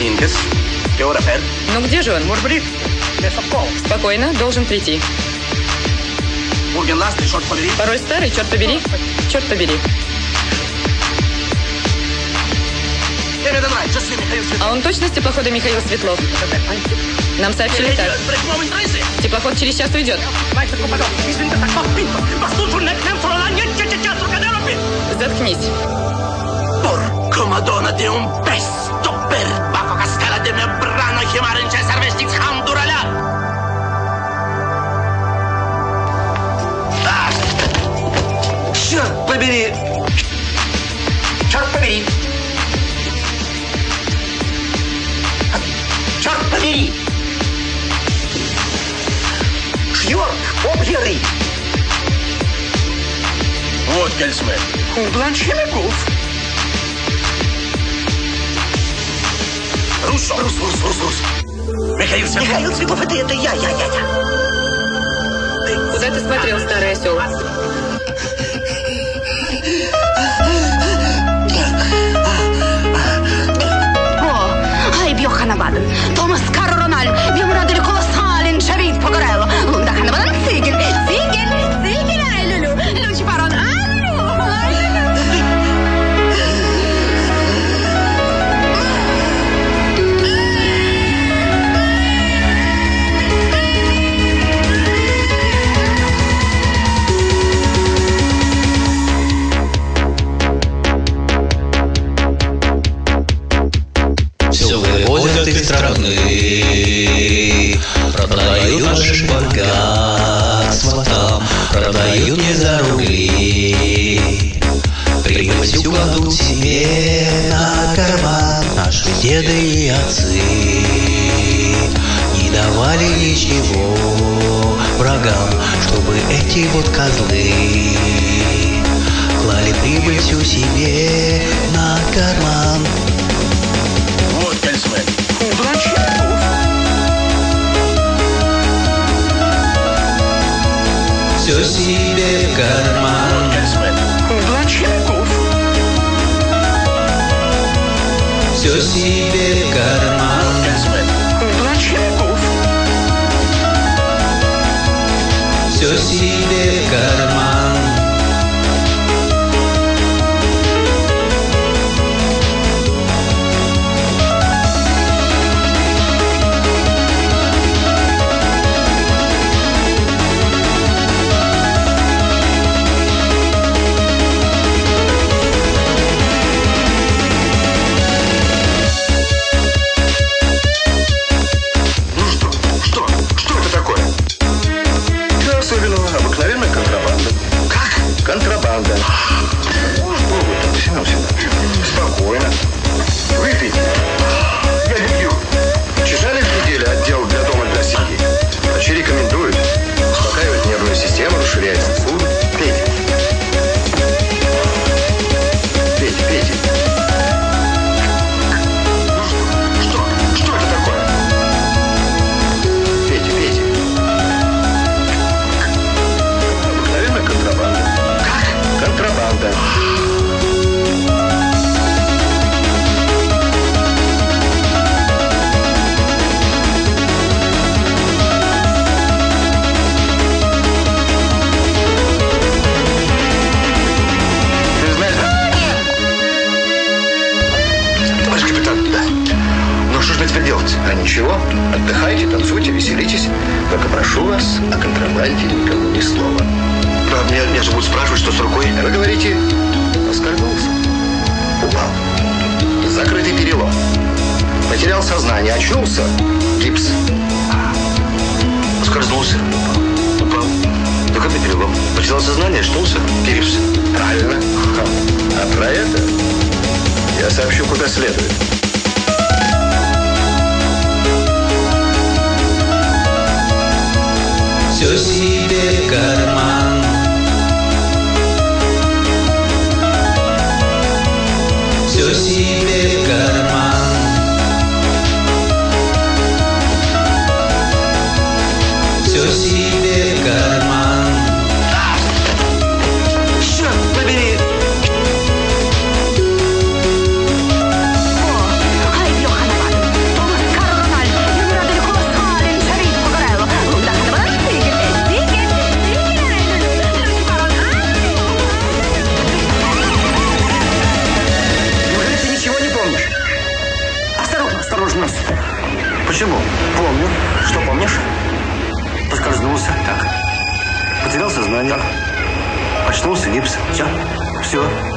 Ну где же он? Спокойно, должен прийти. Пароль старый, черт побери. Черт побери. А он точно с теплохода Михаил Светлов? Нам сообщили так. Теплоход через час уйдет. Заткнись. Черт побери! Черт побери! Черт побери! Шьорт, объеры! Вот Гельсмен. Бланчемиков. Рус. Михаил Светлов. Михаил Светлов, это я. Куда ты смотрел, старый осел? Бьох Ханабаден, Томас Каро Рональ, Бьомрадель Колоссален, Шавид Погорелло, Лунда Ханабаден, Цигель, ай, Люлю, Лючи Парон, этой страны продают наше богатство там, продают не за рубли. Прибыль всю кладут себе на карман наши деды и отцы. Не давали ничего врагам, чтобы эти вот козлы клали прибыль всю себе на карман. Вот Гельсмен. Все себе в карман. Бланчемиков. Все себе в карман. Бланчемиков. Все себе в карман. Контрабанда. Спокойно. Выпейте. Я не пью. Чесали в неделю отдел для дома для семьи. Врачи рекомендуют. Успокаивает нервную систему, расширяет сосуды. Пейте. Пейте. Что это такое? Пейте. Обыкновенная контрабанда. Контрабанда. Ты знаешь, да? Товарищ капитан, да. Ну что же мне теперь делать? А ничего. Отдыхайте, танцуйте, веселитесь. Только прошу вас, о контрабанде никому ни слова. Меня же будут спрашивать, что с рукой. Вы говорите, поскользнулся, упал, закрытый перелом, потерял сознание, очнулся, гипс, поскользнулся, упал, закрытый перелом, потерял сознание, очнулся, гипс. Правильно. А про это я сообщу куда следует. Все себе в карман. Все себе в карман. Все себе в карман. Черт побери! Ай, Бьох Ханабаден, позвонил. Очнулся, гипс. Все.